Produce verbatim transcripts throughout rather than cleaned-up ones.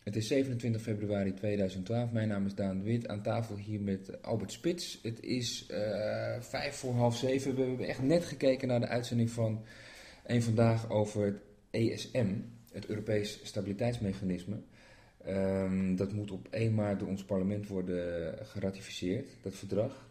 Het is zevenentwintig februari tweeduizend twaalf. Mijn naam is Daan de Wit. Aan tafel hier met Albert Spits. Het is uh, vijf voor half zeven. We hebben echt net gekeken naar de uitzending van Eén Vandaag over het E S M, het Europees Stabiliteitsmechanisme. Um, dat moet op één maart door ons parlement worden geratificeerd, dat verdrag.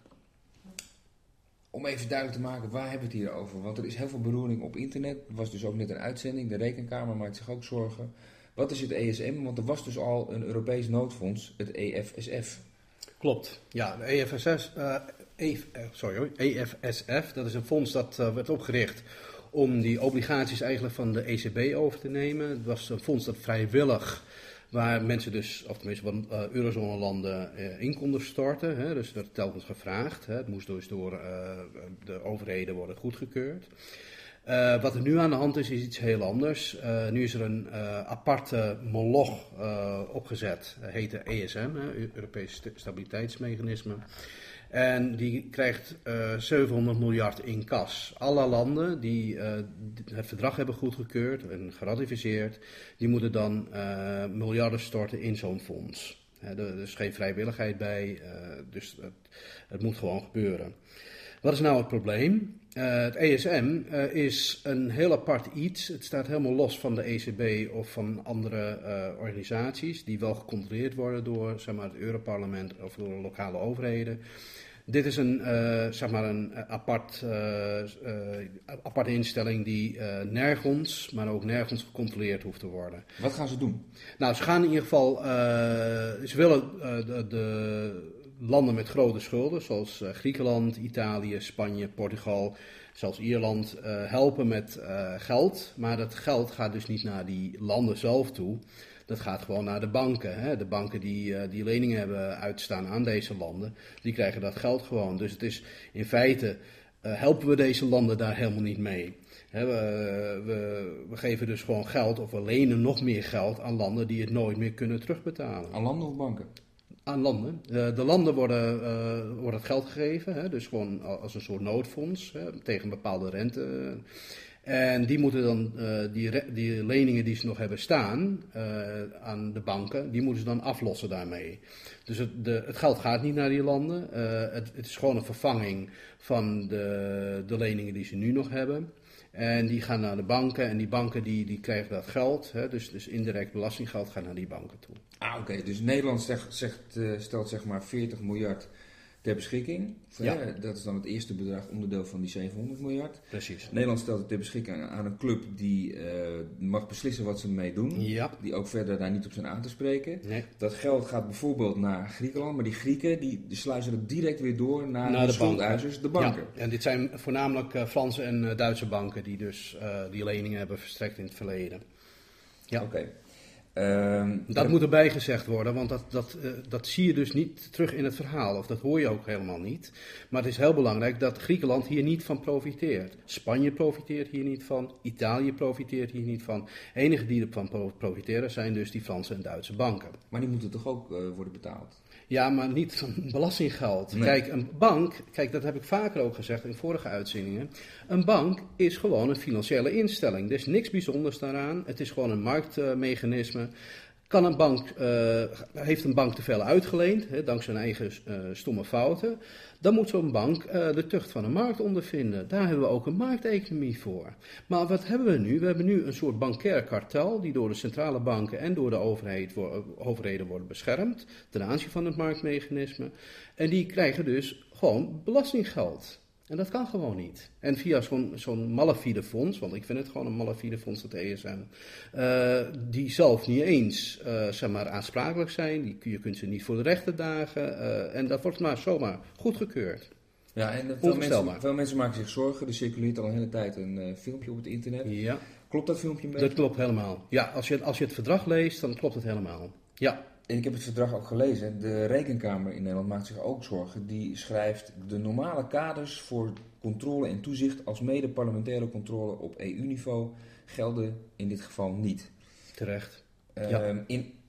Om even duidelijk te maken, waar hebben we het hier over? Want er is heel veel beroering op internet. Er was dus ook net een uitzending. De Rekenkamer maakt zich ook zorgen. Wat is het E S M? Want er was dus al een Europees noodfonds, het E F S F. Klopt. Ja, de E F S F, uh, e, sorry hoor, E F S F, dat is een fonds dat uh, werd opgericht om die obligaties eigenlijk van de E C B over te nemen. Het was een fonds dat vrijwillig, waar mensen dus, of tenminste van uh, eurozone-landen uh, in konden storten. Hè, dus dat werd telkens gevraagd. Hè, het moest dus door uh, de overheden worden goedgekeurd. Uh, wat er nu aan de hand is, is iets heel anders. Uh, nu is er een uh, aparte moloch uh, opgezet, uh, heet de E S M, uh, Europees Stabiliteitsmechanisme. En die krijgt uh, zevenhonderd miljard in kas. Alle landen die uh, het verdrag hebben goedgekeurd en geratificeerd, die moeten dan uh, miljarden storten in zo'n fonds. Uh, er is geen vrijwilligheid bij, uh, dus het, het moet gewoon gebeuren. Wat is nou het probleem? Uh, het E S M uh, is een heel apart iets. Het staat helemaal los van de E C B of van andere uh, organisaties die wel gecontroleerd worden door zeg maar, het Europarlement of door de lokale overheden. Dit is een, uh, zeg maar een apart, uh, uh, aparte instelling die uh, nergens, maar ook nergens gecontroleerd hoeft te worden. Wat gaan ze doen? Nou, ze gaan in ieder geval, uh, ze willen uh, de, de landen met grote schulden, zoals uh, Griekenland, Italië, Spanje, Portugal, zelfs Ierland, uh, helpen met uh, geld. Maar dat geld gaat dus niet naar die landen zelf toe. Dat gaat gewoon naar de banken. Hè. De banken die, uh, die leningen hebben uitstaan aan deze landen, die krijgen dat geld gewoon. Dus het is in feite, uh, helpen we deze landen daar helemaal niet mee. He, we, we, we geven dus gewoon geld, of we lenen nog meer geld aan landen die het nooit meer kunnen terugbetalen. Aan landen of banken? Aan landen. Uh, de landen worden, uh, wordt het geld gegeven, hè, dus gewoon als een soort noodfonds, hè, tegen een bepaalde rente. En die moeten dan, uh, die, re- die leningen die ze nog hebben staan uh, aan de banken, die moeten ze dan aflossen daarmee. Dus het, de, het geld gaat niet naar die landen. Uh, het, het is gewoon een vervanging van de, de leningen die ze nu nog hebben. En die gaan naar de banken en die banken die, die krijgen dat geld. Hè, dus, dus indirect belastinggeld gaat naar die banken toe. Ah, oké. Okay. Dus Nederland zegt, zegt, uh, stelt zeg maar veertig miljard ter beschikking. Ja. Hè? Dat is dan het eerste bedrag, onderdeel van die zevenhonderd miljard. Precies. Nederland stelt het ter beschikking aan een club die uh, mag beslissen wat ze ermee doen. Ja. Die ook verder daar niet op zijn aan te spreken. Nee. Dat geld gaat bijvoorbeeld naar Griekenland, maar die Grieken die, die sluizen het direct weer door naar, naar de, de schuldeisers, de banken. Ja. En dit zijn voornamelijk uh, Franse en uh, Duitse banken die dus uh, die leningen hebben verstrekt in het verleden. Ja. Oké. Okay. Um, dat moet erbij gezegd worden, want dat, dat, uh, dat zie je dus niet terug in het verhaal, of dat hoor je ook helemaal niet. Maar het is heel belangrijk dat Griekenland hier niet van profiteert. Spanje profiteert hier niet van, Italië profiteert hier niet van. De enigen die ervan profiteren zijn dus die Franse en Duitse banken. Maar die moeten toch ook uh, worden betaald? Ja, maar niet van belastinggeld. Nee. Kijk, een bank, kijk, dat heb ik vaker ook gezegd in vorige uitzendingen. Een bank is gewoon een financiële instelling. Er is niks bijzonders daaraan. Het is gewoon een marktmechanisme. Kan een bank, uh, heeft een bank te veel uitgeleend, hè, dankzij zijn eigen uh, stomme fouten, dan moet zo'n bank uh, de tucht van de markt ondervinden. Daar hebben we ook een markteconomie voor. Maar wat hebben we nu? We hebben nu een soort bankair kartel die door de centrale banken en door de overheid, wo- overheden worden beschermd ten aanzien van het marktmechanisme. En die krijgen dus gewoon belastinggeld. En dat kan gewoon niet. En via zo'n, zo'n malafide fonds, want ik vind het gewoon een malafide fonds, dat E S M, uh, die zelf niet eens uh, zeg maar, aansprakelijk zijn, die, je kunt ze niet voor de rechter dagen, uh, en dat wordt maar zomaar goedgekeurd. Ja, en veel mensen, veel mensen maken zich zorgen. Er circuleert al een hele tijd een uh, filmpje op het internet. Ja. Klopt dat filmpje een beetje? Dat klopt helemaal. Ja, als je, als je het verdrag leest, dan klopt het helemaal. Ja. En ik heb het verdrag ook gelezen. De Rekenkamer in Nederland maakt zich ook zorgen. Die schrijft de normale kaders voor controle en toezicht als mede parlementaire controle op E U-niveau gelden in dit geval niet. Terecht. Uh, ja. in,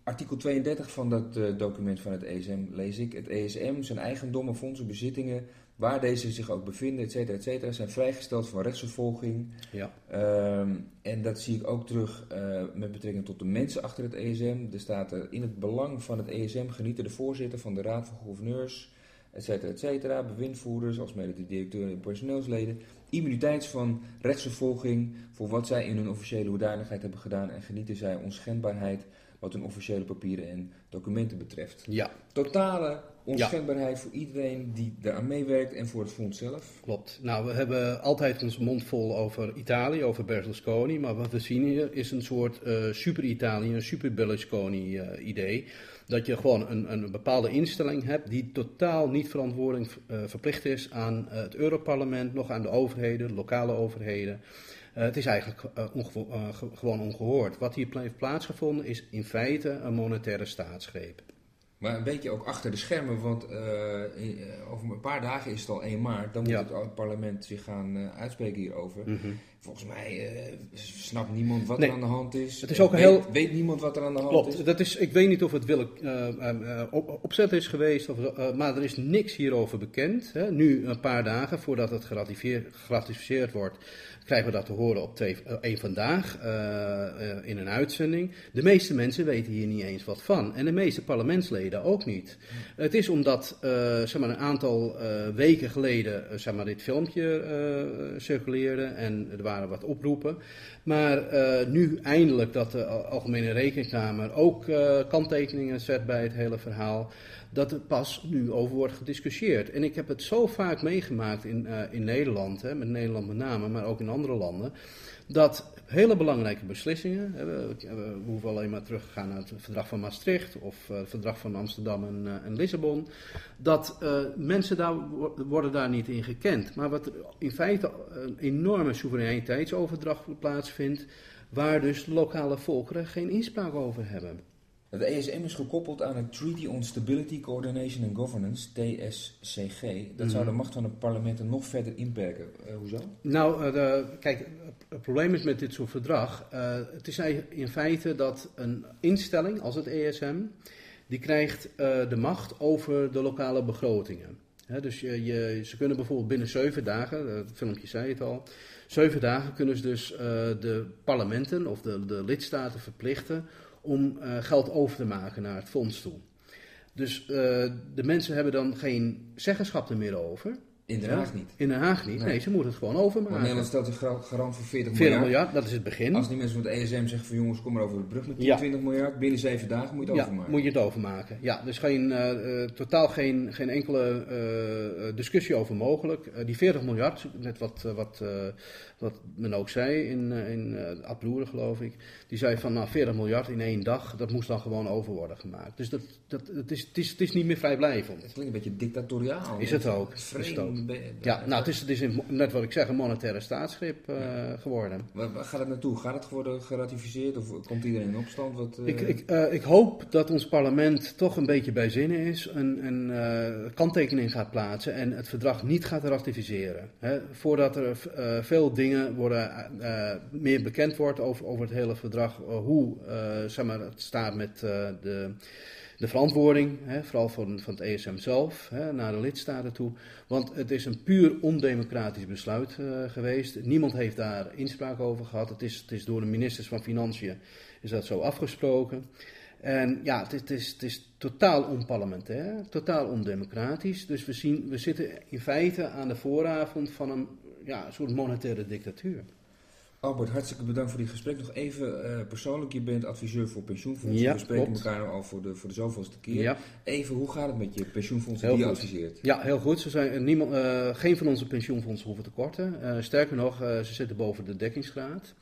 artikel tweeëndertig van dat uh, document van het E S M lees ik. Het E S M, zijn eigendommen, fondsen, bezittingen, waar deze zich ook bevinden, et cetera, et cetera, zijn vrijgesteld van rechtsvervolging. Ja. Um, en dat zie ik ook terug uh, met betrekking tot de mensen achter het E S M. Er staat er in het belang van het E S M genieten de voorzitter van de Raad van Gouverneurs, et cetera, et cetera, bewindvoerders, alsmede de directeur en personeelsleden, immuniteit van rechtsvervolging voor wat zij in hun officiële hoedanigheid hebben gedaan en genieten zij onschendbaarheid wat hun officiële papieren en documenten betreft. Ja. Totale onschendbaarheid ja. voor iedereen die daaraan meewerkt en voor het fonds zelf. Klopt. Nou, we hebben altijd ons mond vol over Italië, over Berlusconi, maar wat we zien hier is een soort uh, super-Italië, een super-Berlusconi uh, idee. Dat je gewoon een, een bepaalde instelling hebt die totaal niet verantwoording uh, verplicht is aan uh, het Europarlement, nog aan de overheden, de lokale overheden. Uh, het is eigenlijk uh, ongevo- uh, ge- gewoon ongehoord. Wat hier heeft plaatsgevonden is in feite een monetaire staatsgreep. Maar een beetje ook achter de schermen, want uh, over een paar dagen is het al één maart. Dan moet ja. het parlement zich gaan uh, uitspreken hierover. Mm-hmm. Volgens mij uh, snapt niemand wat nee. er aan de hand is. Het is ook weet, heel... weet niemand wat er aan de hand Klopt, is. Dat is. Ik weet niet of het wil, uh, uh, op, opzet is geweest, of, uh, maar er is niks hierover bekend. Hè. Nu, een paar dagen voordat het geratificeerd wordt, krijgen we dat te horen op twee, uh, één vandaag uh, uh, in een uitzending. De meeste mensen weten hier niet eens wat van. En de meeste parlementsleden ook niet. Hmm. Het is omdat uh, zeg maar een aantal uh, weken geleden uh, zeg maar dit filmpje uh, circuleerde en er waren wat oproepen. Maar uh, nu eindelijk dat de Algemene Rekenkamer ook uh, kanttekeningen zet bij het hele verhaal, dat er pas nu over wordt gediscussieerd. En ik heb het zo vaak meegemaakt in, uh, in Nederland, hè, met Nederland met name, maar ook in andere landen, dat hele belangrijke beslissingen, hè, we, we hoeven alleen maar terug te gaan naar het verdrag van Maastricht of uh, het verdrag van Amsterdam en, uh, en Lissabon, dat uh, mensen daar worden daar niet in gekend. Maar wat er in feite een enorme soevereiniteitsoverdracht plaatsvindt, waar dus lokale volkeren geen inspraak over hebben. Het E S M is gekoppeld aan het Treaty on Stability, Coordination and Governance, T S C G. Dat mm-hmm. zou de macht van het parlement nog verder inperken. Uh, hoezo? Nou, uh, de, kijk, het probleem is met dit soort verdrag. Uh, het is in feite dat een instelling als het E S M, die krijgt uh, de macht over de lokale begrotingen. He, dus je, je, ze kunnen bijvoorbeeld binnen zeven dagen, het filmpje zei het al, zeven dagen kunnen ze dus uh, de parlementen of de, de lidstaten verplichten om uh, geld over te maken naar het fonds toe. Dus uh, de mensen hebben dan geen zeggenschap er meer over. In Den Haag niet? In Den Haag niet, nee, nee ze moeten het gewoon overmaken. Want Nederland stelt zich garant voor veertig miljard. veertig miljard, dat is het begin. Als die mensen van het E S M zeggen van jongens, kom maar over de brug met tien, twintig miljard, binnen zeven dagen moet je het ja, overmaken. moet je het overmaken. Ja, dus geen, uh, totaal geen, geen enkele uh, discussie over mogelijk. Uh, die veertig miljard, net wat, uh, wat, uh, wat men ook zei in, uh, in uh, Ad Broeren geloof ik, die zei van nou veertig miljard in één dag, dat moest dan gewoon over worden gemaakt. Dus dat, dat, het, is, het, is, het is niet meer vrijblijvend. Het klinkt een beetje dictatoriaal. Is het ook. Is het ook. Ja, nou het is, het is in, net wat ik zeg, een monetaire staatsgreep uh, ja. geworden. Waar, waar gaat het naartoe? Gaat het worden geratificeerd of komt iedereen in opstand? Wat, uh... ik, ik, uh, ik hoop dat ons parlement toch een beetje bij zinnen is en, en uh, kanttekening gaat plaatsen en het verdrag niet gaat ratificeren. Hè, voordat er uh, veel dingen worden, uh, meer bekend wordt over, over het hele verdrag, uh, hoe uh, zeg maar, het staat met uh, de... De verantwoording, hè, vooral van, van het E S M zelf, hè, naar de lidstaten toe. Want het is een puur ondemocratisch besluit uh, geweest. Niemand heeft daar inspraak over gehad. Het is, het is door de ministers van Financiën is dat zo afgesproken. En ja, het is, het is, het is totaal onparlementair, totaal ondemocratisch. Dus we, zien, we zitten in feite aan de vooravond van een ja, soort monetaire dictatuur. Albert, hartstikke bedankt voor dit gesprek. Nog even uh, persoonlijk, je bent adviseur voor pensioenfondsen. Ja, we spreken klopt. elkaar al voor de, voor de zoveelste keer. Ja. Even, hoe gaat het met je pensioenfondsen heel die je goed. adviseert? Ja, heel goed. Ze zijn, niemand, uh, geen van onze pensioenfondsen hoeven te korten. Uh, sterker nog, uh, ze zitten boven de dekkingsgraad.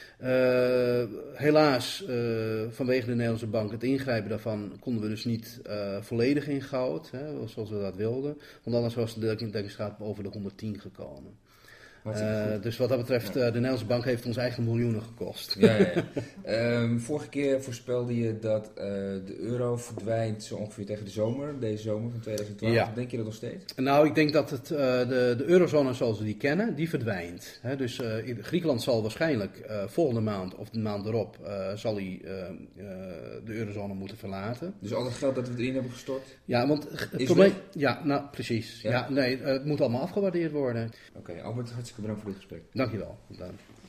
Uh, helaas, uh, vanwege de Nederlandse bank, het ingrijpen daarvan, konden we dus niet uh, volledig in goud, hè, zoals we dat wilden. Want anders was de dekkingsgraad boven de honderdtien gekomen. Hartstikke Uh, dus wat dat betreft, uh, de Nederlandse bank heeft ons eigen miljoenen gekost. Ja, ja, ja. Um, vorige keer voorspelde je dat uh, de euro verdwijnt zo ongeveer tegen de zomer, deze zomer van tweeduizend twaalf. Ja. Denk je dat nog steeds? Nou, ik denk dat het, uh, de, de eurozone zoals we die kennen, die verdwijnt. He, dus uh, Griekenland zal waarschijnlijk uh, volgende maand of de maand erop uh, zal hij uh, uh, de eurozone moeten verlaten. Dus al het geld dat we erin hebben gestort? Ja, want het probleem... Ja, nou precies. Ja? Ja, nee, het moet allemaal afgewaardeerd worden. Oké, okay, Albert, hartstikke bedankt voor dit gesprek. Dankjewel. Bedankt.